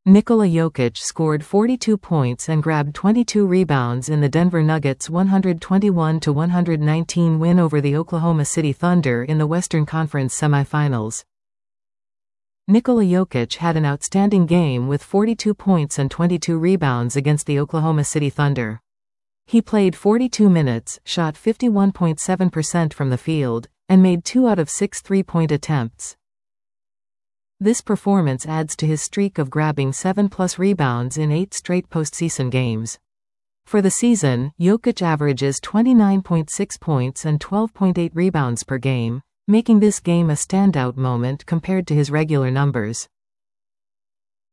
Nikola Jokic scored 42 points and grabbed 22 rebounds in the Denver Nuggets' 121-119 win over the Oklahoma City Thunder in the Western Conference semifinals. Nikola Jokic had an outstanding game with 42 points and 22 rebounds against the Oklahoma City Thunder. He played 42 minutes, shot 51.7% from the field, and made 2 out of 6 three-point attempts. This performance adds to his streak of grabbing 7+ rebounds in 8 straight postseason games. For the season, Jokic averages 29.6 points and 12.8 rebounds per game, making this game a standout moment compared to his regular numbers.